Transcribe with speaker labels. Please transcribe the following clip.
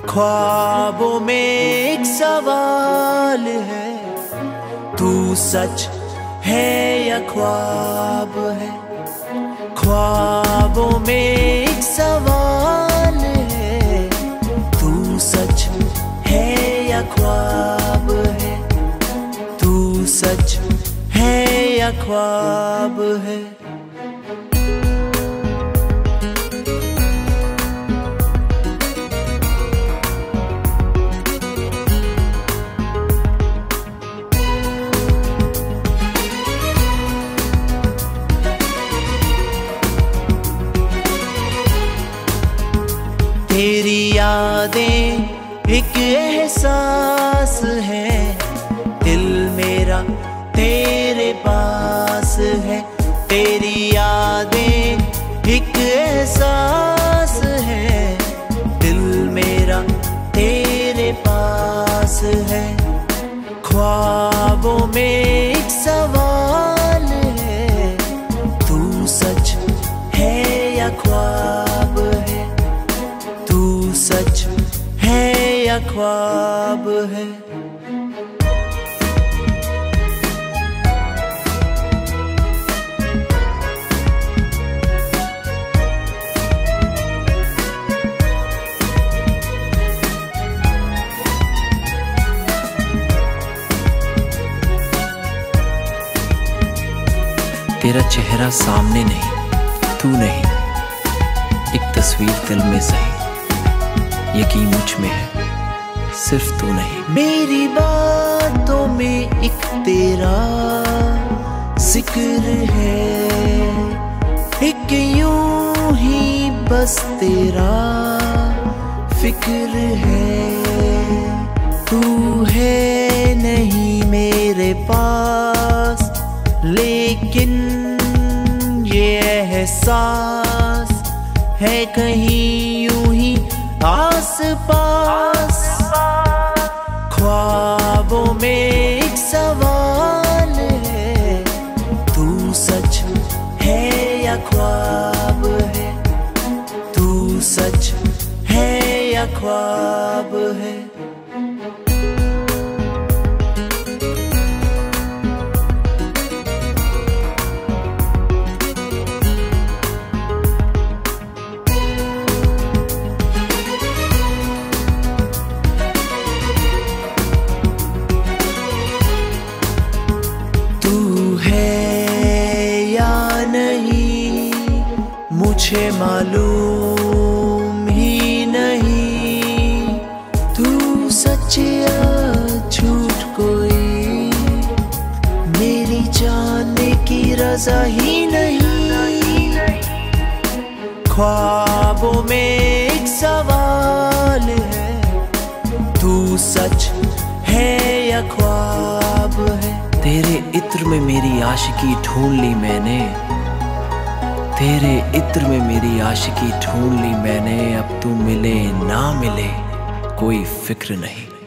Speaker 1: ख्वाबों में एक सवाल है, तू सच है या ख्वाब है। ख्वाबों में एक सवाल है, तू सच है या ख्वाब है। तू सच है या ख्वाब है। तेरी यादें एक एहसास है, दिल मेरा तेरे पास है। तेरी यादें एक एहसास है, दिल मेरा तेरे पास है। ख्वाबों में एक सवाल है, तू सच है या ख्वाब है। तू सच है या ख्वाब है।
Speaker 2: तेरा चेहरा सामने नहीं, तू नहीं, एक तस्वीर दिल में सही, यकीन मुझ में है, सिर्फ तू नहीं।
Speaker 1: मेरी बातों में एक तेरा जिक्र है, एक यूं ही बस तेरा फिक्र है। तू है नहीं मेरे पास, लेकिन ये एहसास है कहीं यूं ही आस पास। ख्वाबों में एक सवाल है, तू सच है या ख्वाब है। तू सच है या ख्वाब है। मुझे मालूम ही नहीं, तू सच या झूठ कोई मेरी जानने की रज़ा ही नहीं। ख्वाबों में एक सवाल है, तू सच है या ख्वाब है।
Speaker 2: तेरे इत्र में मेरी आशिकी ढूंढ ली मैंने, तेरे इत्र में मेरी आशिकी ढूंढ ली मैंने। अब तू मिले ना मिले कोई फिक्र नहीं।